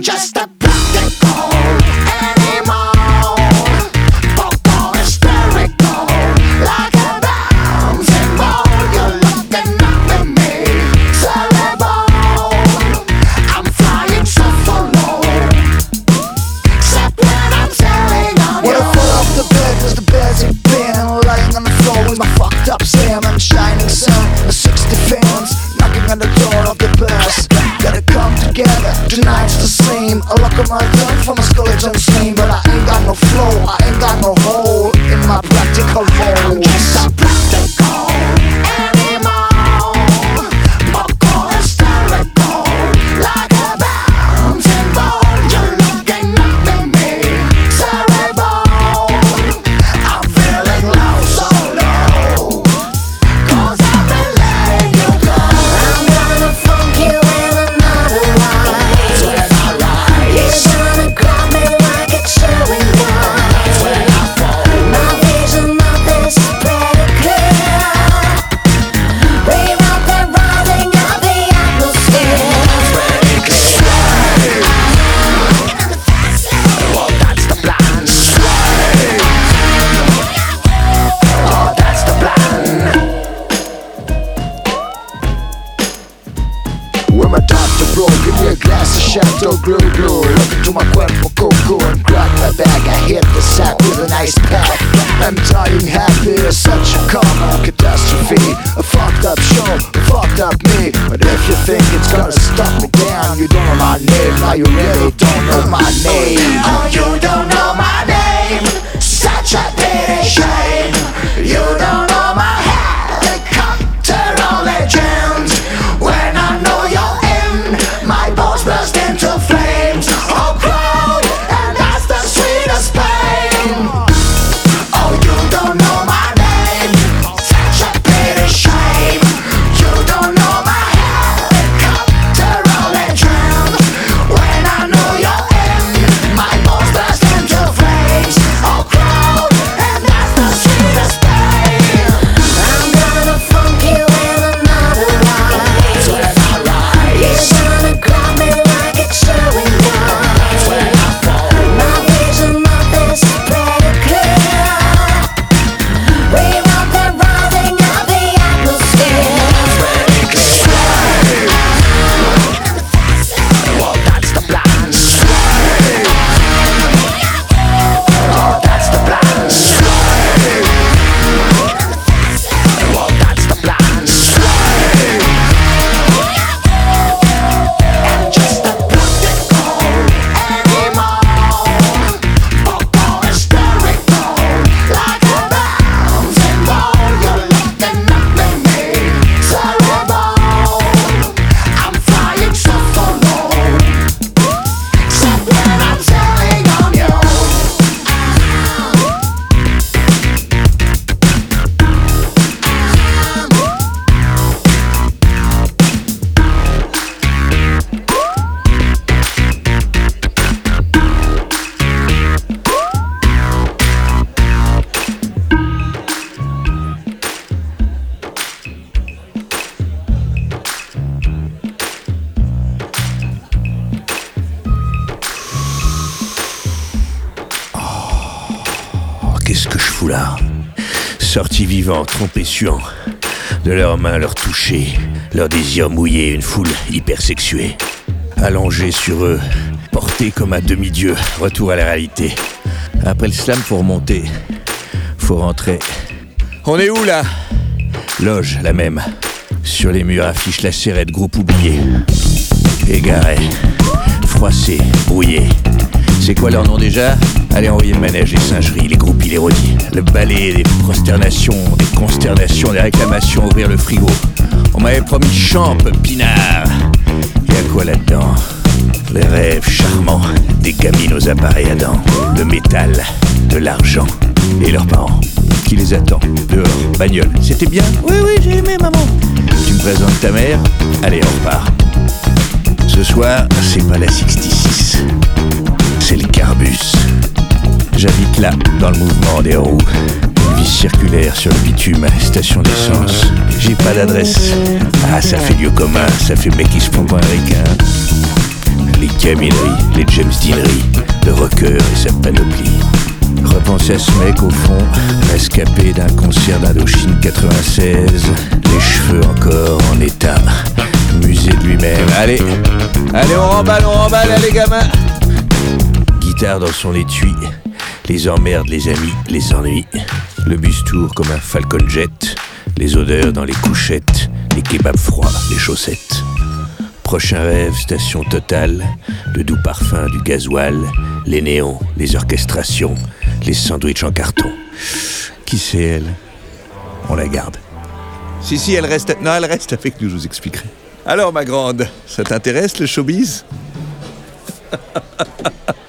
just a practical animal, vocal hysterical, like a bouncing ball. You're looking up at me, cerebral. I'm flying so low, except when I'm sailing on you. When I fell off the bed, was the bed's in bed, and lying on the floor with my fucked up Sam and shining sun, the 60 fans knocking on the door of the bus. Gotta come together, tonight's the same. I look at my tongue from a skeleton same, but I ain't got no flow, I ain't got no hole in my practical role. I'm just a practical animal, vocal hysterical, like a bouncing ball. You're looking up at me, cerebral. I'm feeling low, so low, 'cause I've been letting you go. I'm gonna funk you in another life. That's when I rise. You're gonna grab me like a chewing gum. That's when I fall. My vision of this is pretty clear. Rewrite the rising of the atmosphere. That's pretty clear. Oh, that's the plan. Oh, that's the plan. When my doctor broke, give me a glass of Chateau Glue Glue. Look into my cuerpo coco and crack my bag. I hit the sack with an ice pack. I'm dying happy, it's such a common catastrophe. A fucked up show, a fucked up me. But if you think it's gonna stop me down, you don't know my name. Now you really don't know my name. Oh, you don't know my name. Such a pity shame. You don't know my helicopter legend. When I know you're in, my balls burst into flames. Oh, crowd, and that's the sweetest pain. Oh, you don't know my name. Such a pity shame. You don't know my helicopter legend. When I know you're in, my balls burst into flames. Oh, crowd, and that's the sweetest pain. I'm gonna funk you in another life. That's when I rise. You're gonna grab me like a chewing gum. That's when I fall. My vision of this is pretty clear. Rewrite the rising of the atmosphere. That's pretty clear. Well, that's the plan. Oh, that's the plan. Well, that's the plan. And just a practical animal, vocal hysterical, like a bouncing ball. You're looking up at me, cerebral. I'm flying so low, except when I'm sailing on you. Oh, qu'est-ce que je fous là? Sortis vivants, trompés suants, de leurs mains leur toucher, leur désir mouillé, une foule hypersexuée. Allongés sur eux, portés comme un demi-dieu, retour à la réalité. Après le slam, faut remonter, faut rentrer. On est où là? Loge, la même. Sur les murs affiche la serrette, groupe oublié. Égaré, froissé, brouillé. C'est quoi leur nom déjà? Allez, envoyer le manège, les singeries, les groupies, les rodis. Le balai, des prosternations, des consternations, des réclamations, ouvrir le frigo. On m'avait promis champ, pinard. Y'a quoi là-dedans? Les rêves charmants, des gamines aux appareils à dents. Le métal, de l'argent. Et leurs parents, qui les attend, dehors, bagnole. C'était bien? Oui, oui, j'ai aimé, maman. Tu me présentes ta mère? Allez, on repart. Ce soir, c'est pas la 66, c'est le Carbus. J'habite là, dans le mouvement des roues. Une vie circulaire sur le bitume, station d'essence. J'ai pas d'adresse. Ah, ça fait lieu commun, ça fait mec qui se prend pour un ricain. Les caminerie, les James Deanery, le rocker et sa panoplie. Repense à ce mec au fond, rescapé d'un concert d'Indochine 96, les cheveux encore en état, musée de lui-même. Allez, on remballe, allez gamins. Guitare dans son étui, les emmerdes, les amis, les ennuis. Le bus tour comme un Falcon Jet, les odeurs dans les couchettes, les kebabs froids, les chaussettes. Prochain rêve, station totale, le doux parfum du gasoil, les néons, les orchestrations, les sandwichs en carton. Qui c'est elle? On la garde. Si, elle reste. Non, elle reste avec nous, je vous expliquerai. Alors, ma grande, ça t'intéresse le showbiz?